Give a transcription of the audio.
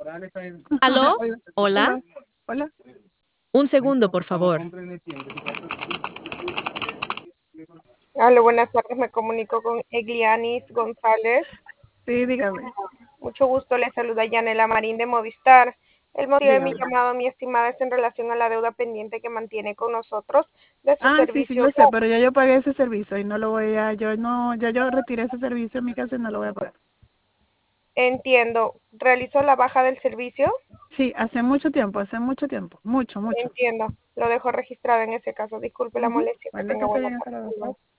¿Aló? Hola, Hola. hola. Un segundo, por favor. Aló, buenas tardes, me comunico con Eglianis González. Sí, dígame, Mucho gusto, le saluda Yanela Marín de Movistar. El motivo de mi dígame. llamado, mi estimada, es en relación a la deuda pendiente que mantiene con nosotros de su Ah, sí, sí, servicio yo sé, gas. pero ya yo pagué ese servicio y no lo voy a, yo no, ya yo retiré ese servicio en mi casa y no lo voy a pagar. Entiendo, realizó la baja del servicio. Sí, hace mucho tiempo, mucho, mucho. Entiendo, lo dejo registrado en ese caso. Disculpe la Ujú. molestia, que Bueno, que tenga esté buena bien, hasta luego. tarde.